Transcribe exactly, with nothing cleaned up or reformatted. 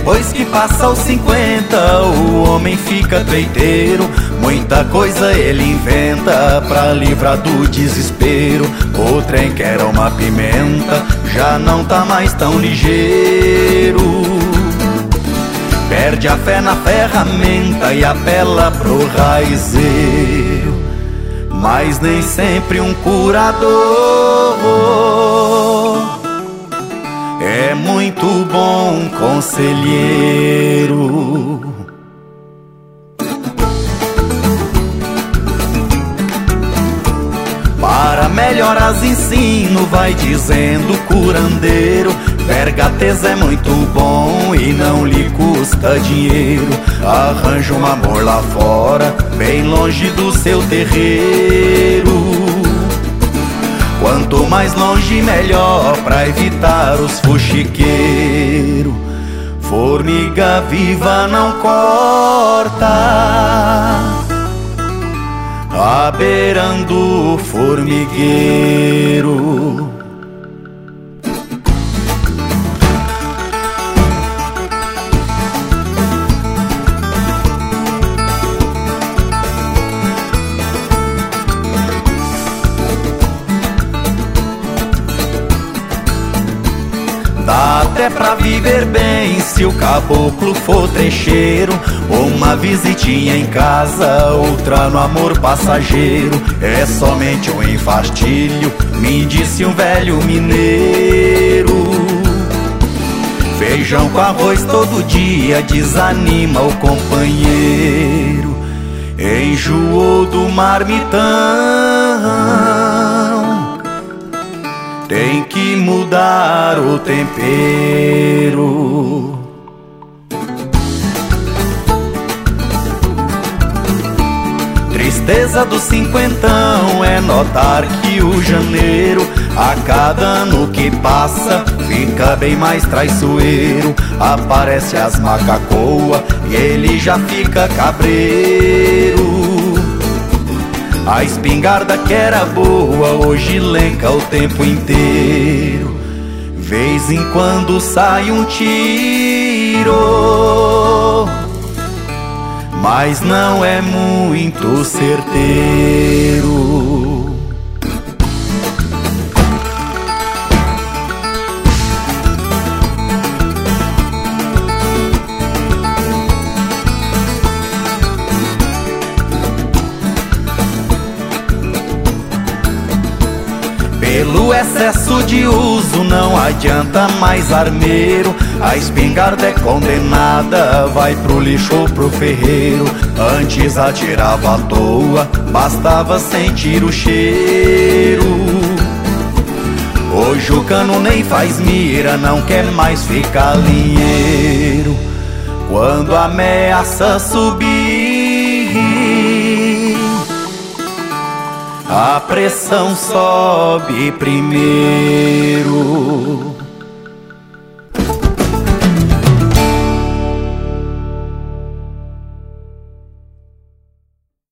Depois que passa os cinquenta, o homem fica treiteiro. Muita coisa ele inventa pra livrar do desespero. O trem que era uma pimenta já não tá mais tão ligeiro. Perde a fé na ferramenta e apela pro raizeiro. Mas nem sempre um curador é muito bom conselheiro. Para melhoras ensino, vai dizendo o curandeiro. Vergatez é muito bom e não lhe custa dinheiro. Arranja um amor lá fora, bem longe do seu terreiro. Quanto mais longe melhor, pra evitar os fuxiqueiros. Formiga viva não corta, abeirando o formigueiro. Dá até pra viver bem se o caboclo for trecheiro. Uma visitinha em casa, outra no amor passageiro. É somente um infartilho, me disse um velho mineiro. Feijão com arroz todo dia desanima o companheiro. Enjoou do marmitão, tem que mudar o tempero. Tristeza do cinquentão é notar que o janeiro, a cada ano que passa, fica bem mais traiçoeiro. Aparece as macacoa e ele já fica cabreiro. A espingarda que era boa hoje lenca o tempo inteiro. Vez em quando sai um tiro, mas não é muito certeiro. Pelo excesso de uso não adianta mais armeiro. A espingarda é condenada, vai pro lixo ou pro ferreiro. Antes atirava à toa, bastava sentir o cheiro. Hoje o cano nem faz mira, não quer mais ficar linheiro. Quando ameaça subir, a pressão sobe primeiro.